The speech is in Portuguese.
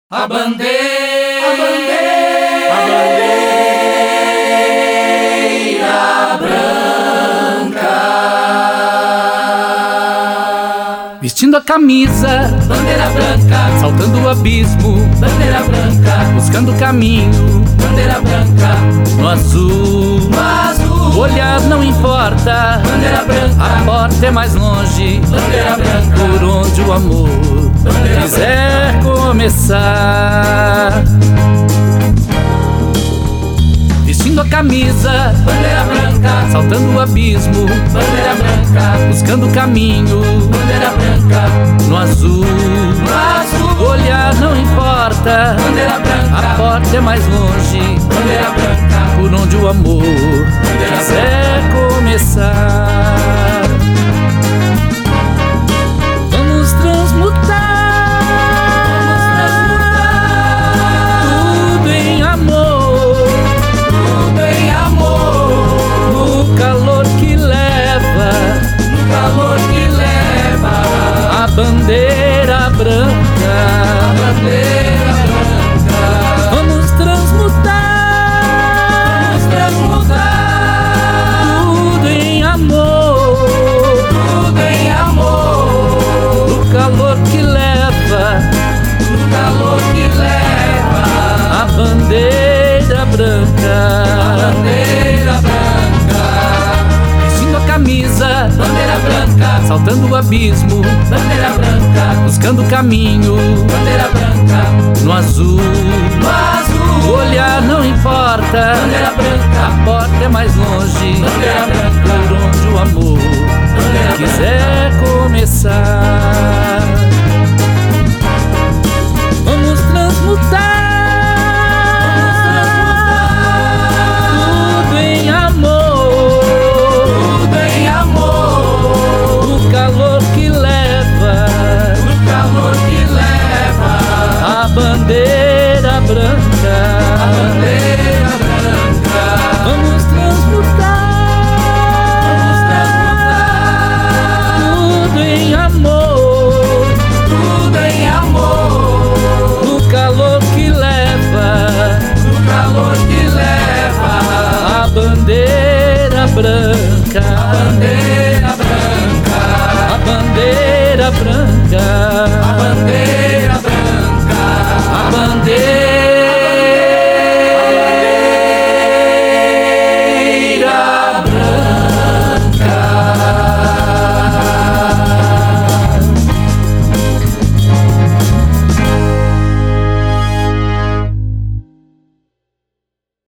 A bandeira branca. Vestindo a camisa, Bandeira branca. saltando o abismo, Bandeira branca. buscando o caminho, Bandeira branca. no azul. No azul. O olhar não importa, Bandeira branca. a porta é mais longe, Bandeira branca. por onde o amor Bandeira quiser começar. Vestindo a camisa, Bandeira branca. saltando o abismo, Bandeira branca. buscando o caminho, Bandeira branca. no azul. No azul. O olhar não importa, Bandeira branca. a porta é mais longe, Bandeira branca. por onde o amor quiser começar. Vamos transmutar tudo em amor, Tudo em amor. no calor que leva No calor que leva a bandeira branca. a bandeira branca. Vamos transmutar Vamos transmutar tudo em amor, tudo em amor. no calor que leva No calor que leva a bandeira a branca. bandeira branca. Vestindo a camisa, Bandeira branca. saltando o abismo, Bandeira branca. buscando o caminho, Bandeira branca. no azul. No O azul. olhar não importa, Bandeira branca. a porta é mais longe, Bandeira branca. por onde o amor Bandeira quiser começar. Vamos transmutar tudo em amor, Tudo em amor. no calor que leva No calor que leva a bandeira branca. a bandeira branca. Vamos transmutar tudo em amor, Tudo em amor. no calor que leva No calor que leva a bandeira branca. a bandeira branca. A bandeira branca.